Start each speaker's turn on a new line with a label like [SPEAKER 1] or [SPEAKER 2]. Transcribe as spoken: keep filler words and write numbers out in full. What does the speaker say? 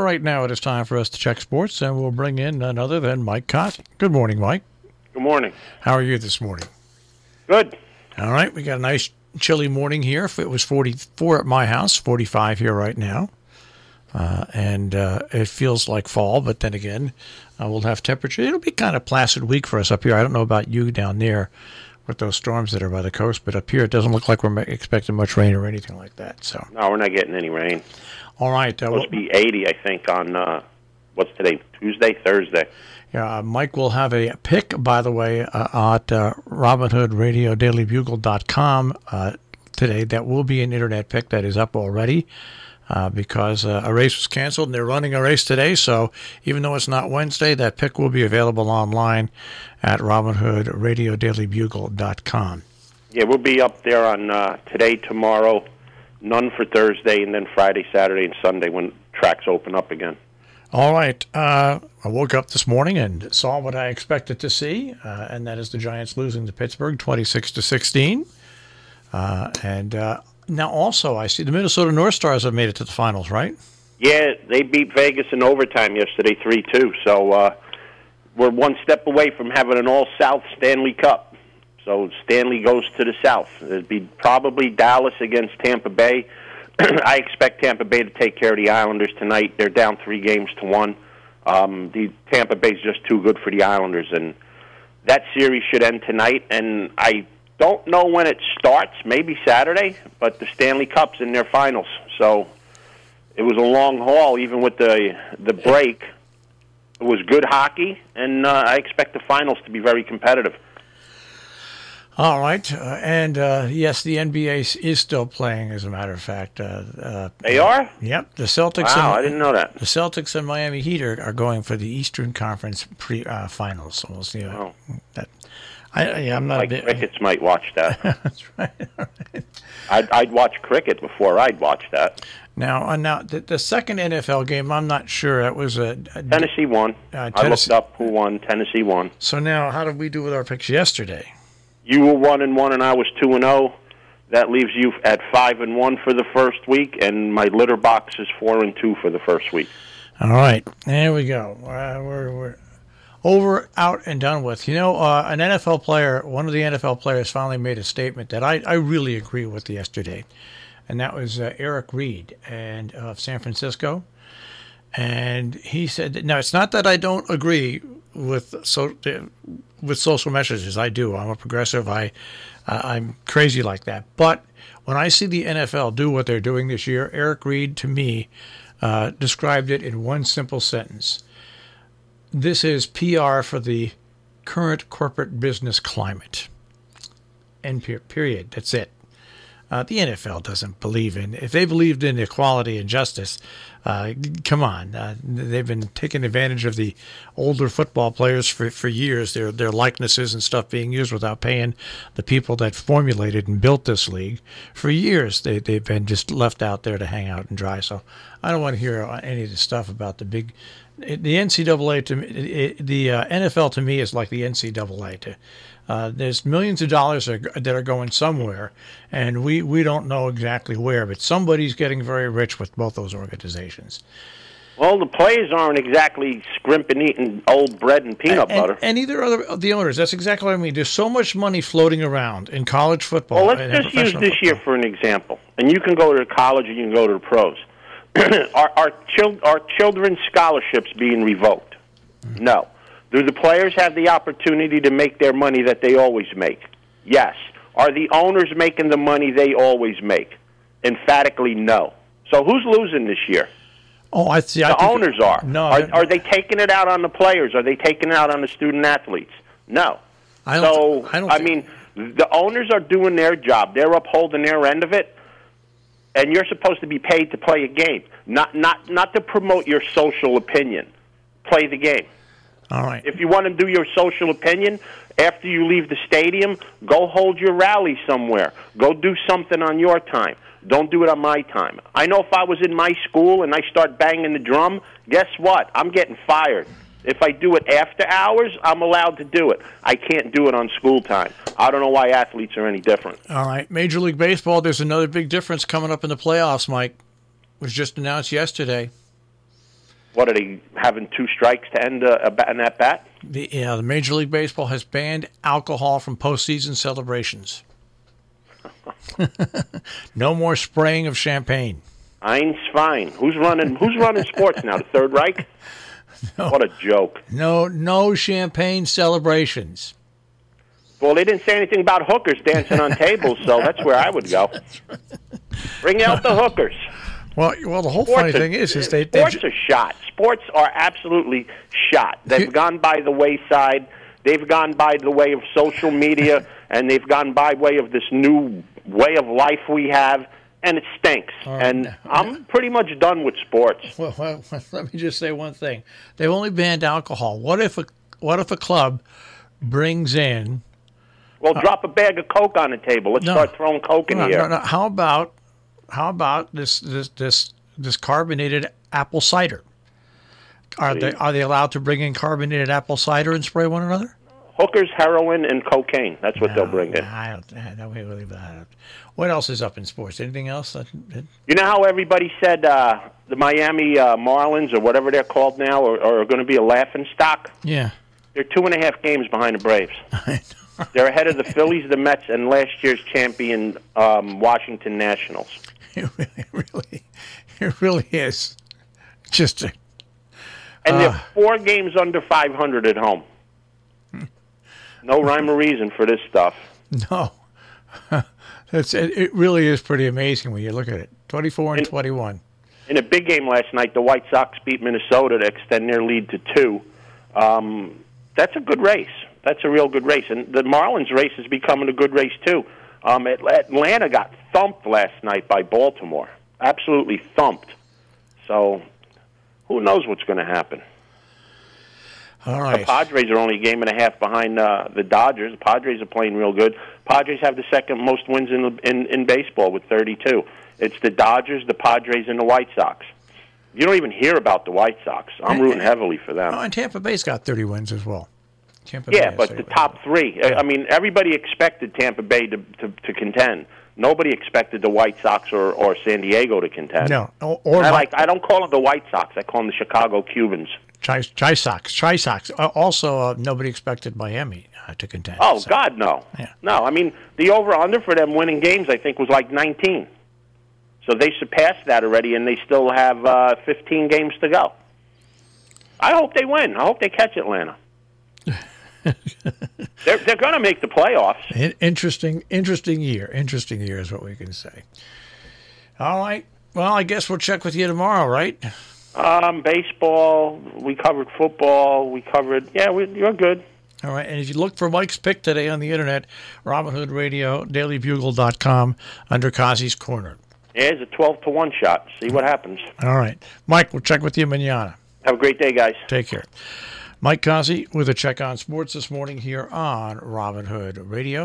[SPEAKER 1] right, now it is time for us to check sports, and we'll bring in none other than Mike Cotti. Good morning, Mike.
[SPEAKER 2] Good morning.
[SPEAKER 1] How are you this morning?
[SPEAKER 2] Good.
[SPEAKER 1] All right, we got a nice chilly morning here. It was forty-four at my house, forty-five here right now. Uh, and uh, it feels like fall, but then again, uh, we'll have temperature. It'll be kind of placid week for us up here. I don't know about you down there with those storms that are by the coast, but up here it doesn't look like we're expecting much rain or anything like that. So
[SPEAKER 2] no, we're not getting any rain.
[SPEAKER 1] All right.
[SPEAKER 2] Uh, it's supposed to be eighty, I think, on, uh, what's today, Tuesday, Thursday.
[SPEAKER 1] Yeah, uh, Mike will have a pick, by the way, uh, at uh, Robin Hood Radio Daily Bugle dot com uh, today. That will be an internet pick that is up already. Uh, because uh, a race was canceled and they're running a race today. So even though it's not Wednesday, that pick will be available online at Robin Hood Radio Daily Bugle dot com.
[SPEAKER 2] Yeah, we'll be up there on uh, today, tomorrow, none for Thursday, and then Friday, Saturday, and Sunday when tracks open up again.
[SPEAKER 1] All right. Uh, I woke up this morning and saw what I expected to see, uh, and that is the Giants losing to Pittsburgh twenty-six to sixteen. Uh, and uh, now also I see the Minnesota North Stars have made it to the finals, right?
[SPEAKER 2] Yeah, they beat Vegas in overtime yesterday, three two. So uh, we're one step away from having an all-South Stanley Cup. So Stanley goes to the South. It'd be probably Dallas against Tampa Bay. I expect Tampa Bay to take care of the Islanders tonight. They're down three games to one. Um, the Tampa Bay's just too good for the Islanders, and that series should end tonight. And I don't know when it starts, maybe Saturday, but the Stanley Cup's in their finals. So it was a long haul, even with the the break. It was good hockey, and uh, I expect the finals to be very competitive.
[SPEAKER 1] All right, uh, and uh, yes, the N B A is still playing. As a matter of fact, uh, uh,
[SPEAKER 2] they are.
[SPEAKER 1] Yep, the Celtics.
[SPEAKER 2] Wow,
[SPEAKER 1] and,
[SPEAKER 2] I didn't know that.
[SPEAKER 1] The Celtics and Miami Heat are, are going for the Eastern Conference pre uh, finals. So we'll see
[SPEAKER 2] oh.
[SPEAKER 1] that. I, I, I'm not.
[SPEAKER 2] Like
[SPEAKER 1] a bit,
[SPEAKER 2] crickets might watch that.
[SPEAKER 1] That's right. right.
[SPEAKER 2] I'd, I'd watch cricket before I'd watch that.
[SPEAKER 1] Now, uh, now the, the second N F L game, I'm not sure. That was a, a
[SPEAKER 2] Tennessee won.
[SPEAKER 1] Uh,
[SPEAKER 2] Tennessee. I looked up who won. Tennessee won.
[SPEAKER 1] So now, how did we do with our picks yesterday?
[SPEAKER 2] You were one and one, and I was two and zero. That leaves you at five and one for the first week, and my litter box is four and two for the first week.
[SPEAKER 1] All right, there we go. Uh, we're we're over, out, and done with. You know, uh, an N F L player, one of the N F L players, finally made a statement that I, I really agree with yesterday, and that was uh, Eric Reed and of San Francisco. And he said, that, now it's not that I don't agree with so with social messages. I do. I'm a progressive. I uh, I'm crazy like that. But when I see the N F L do what they're doing this year, Eric Reed to me uh, described it in one simple sentence. This is P R for the current corporate business climate. End period. That's it. Uh, the N F L doesn't believe in, if they believed in equality and justice, uh, come on. Uh, they've been taking advantage of the older football players for, for years, their their likenesses and stuff being used without paying the people that formulated and built this league. For years, they, they've been just left out there to hang out and dry. So I don't want to hear any of the stuff about the big, the N C double A to me, the uh, N F L to me is like the N C double A to Uh, there's millions of dollars that are going somewhere, and we, we don't know exactly where, but somebody's getting very rich with both those organizations.
[SPEAKER 2] Well, the players aren't exactly scrimping eating old bread and peanut
[SPEAKER 1] and,
[SPEAKER 2] butter.
[SPEAKER 1] And, and neither are the owners. That's exactly what I mean. There's so much money floating around in college football.
[SPEAKER 2] Well, let's just use this
[SPEAKER 1] football.
[SPEAKER 2] year for an example. And you can go to college and you can go to the pros. are, are, chil- are children's scholarships being revoked? Mm-hmm. No. Do the players have the opportunity to make their money that they always make? Yes. Are the owners making the money they always make? Emphatically, no. So who's losing this year?
[SPEAKER 1] Oh, I see. I
[SPEAKER 2] the owners it, are.
[SPEAKER 1] No,
[SPEAKER 2] are. Are they taking it out on the players? Are they taking it out on the student athletes? No.
[SPEAKER 1] I don't,
[SPEAKER 2] so,
[SPEAKER 1] I, don't
[SPEAKER 2] I mean, the owners are doing their job. They're upholding their end of it, and you're supposed to be paid to play a game, not not not to promote your social opinion. Play the game.
[SPEAKER 1] All right.
[SPEAKER 2] If you want to do your social opinion, after you leave the stadium, go hold your rally somewhere. Go do something on your time. Don't do it on my time. I know if I was in my school and I start banging the drum, guess what? I'm getting fired. If I do it after hours, I'm allowed to do it. I can't do it on school time. I don't know why athletes are any different.
[SPEAKER 1] All right. Major League Baseball, there's another big difference coming up in the playoffs, Mike. It was just announced yesterday.
[SPEAKER 2] What are they having two strikes to end a, a, an at bat?
[SPEAKER 1] The, yeah, the Major League Baseball has banned alcohol from postseason celebrations. No more spraying of champagne.
[SPEAKER 2] Eins fine. Who's running? Who's running sports now? The Third Reich?
[SPEAKER 1] No,
[SPEAKER 2] what a joke!
[SPEAKER 1] No, no champagne celebrations.
[SPEAKER 2] Well, they didn't say anything about hookers dancing on tables, so that's where I would go. Bring out the hookers.
[SPEAKER 1] Well, well, the whole
[SPEAKER 2] Sports
[SPEAKER 1] funny
[SPEAKER 2] are,
[SPEAKER 1] thing is, is they
[SPEAKER 2] sports
[SPEAKER 1] they,
[SPEAKER 2] are shot. Sports are absolutely shot. They've
[SPEAKER 1] You-
[SPEAKER 2] gone by the wayside. They've gone by the way of social media, and they've gone by way of this new way of life we have, and it stinks.
[SPEAKER 1] right.
[SPEAKER 2] And I'm pretty much done with sports.
[SPEAKER 1] Well, well, let me just say one thing. They've only banned alcohol. What if a what if a club brings in
[SPEAKER 2] Well, drop a bag of Coke on the table. Let's
[SPEAKER 1] No.
[SPEAKER 2] start throwing Coke in
[SPEAKER 1] no,
[SPEAKER 2] here.
[SPEAKER 1] no, no, how about how about this this this this carbonated apple cider? Are they are they allowed to bring in carbonated apple cider and spray one another?
[SPEAKER 2] Hookers, heroin, and cocaine. That's what they'll bring in.
[SPEAKER 1] I don't. I don't believe that. What else is up in sports? Anything else? That, that,
[SPEAKER 2] You know how everybody said uh, the Miami uh, Marlins, or whatever they're called now, are, are going to be a laughing stock?
[SPEAKER 1] yeah.
[SPEAKER 2] They're two and a half games behind the Braves. They're ahead of the Phillies, the Mets, and last year's champion um, Washington Nationals.
[SPEAKER 1] It really, really, it really is. Just a,
[SPEAKER 2] And
[SPEAKER 1] Uh.
[SPEAKER 2] they're four games under five hundred at home. No rhyme or reason for this stuff.
[SPEAKER 1] no. It's it, it really is pretty amazing when you look at it. Twenty-four and
[SPEAKER 2] And-
[SPEAKER 1] twenty-one.
[SPEAKER 2] In a big game last night, the White Sox beat Minnesota to extend their lead to two. Um, that's a good race. That's a real good race. And the Marlins race is becoming a good race, too. Um, At- Atlanta got thumped last night by Baltimore. Absolutely thumped. So who knows what's going to happen?
[SPEAKER 1] All
[SPEAKER 2] The
[SPEAKER 1] right.
[SPEAKER 2] Padres are only a game and a half behind uh, the Dodgers. The Padres are playing real good. Padres have the second most wins in, the, in in baseball with thirty-two. It's the Dodgers, the Padres, and the White Sox. You don't even hear about the White Sox. I'm rooting heavily for them.
[SPEAKER 1] Oh, and Tampa Bay's got thirty wins as well. Tampa
[SPEAKER 2] Yeah,
[SPEAKER 1] Bay has
[SPEAKER 2] but
[SPEAKER 1] thirty
[SPEAKER 2] the
[SPEAKER 1] wins.
[SPEAKER 2] top three. I I mean, everybody expected Tampa Bay to, to, to contend. Nobody expected the White Sox or, or San Diego to contend.
[SPEAKER 1] No, or, or
[SPEAKER 2] And I
[SPEAKER 1] my-
[SPEAKER 2] like. I don't call them the White Sox. I call them the Chicago Cubans.
[SPEAKER 1] Chi, Chi Sox. Chi Sox. Uh, also, uh, nobody expected Miami uh, to contend.
[SPEAKER 2] Oh
[SPEAKER 1] so-
[SPEAKER 2] God, no,
[SPEAKER 1] Yeah.
[SPEAKER 2] no. I mean, the over/under for them winning games, I think, was like nineteen. So they surpassed that already, and they still have uh, fifteen games to go. I hope they win. I hope they catch Atlanta. they're they're going to make the playoffs.
[SPEAKER 1] In- interesting, interesting year. Interesting year is what we can say. All right. Well, I guess we'll check with you tomorrow, right?
[SPEAKER 2] Um, baseball. We covered football. We covered. Yeah, we, you're good.
[SPEAKER 1] All right. And if you look for Mike's pick today on the internet, Robin Hood Radio, daily bugle dot com, under Kazi's Corner.
[SPEAKER 2] Yeah, it's a twelve to one shot. See what happens.
[SPEAKER 1] All right. Mike, we'll check with you manana.
[SPEAKER 2] Have a great day, guys.
[SPEAKER 1] Take care. Mike Kazi with a check on sports this morning here on Robin Hood Radio.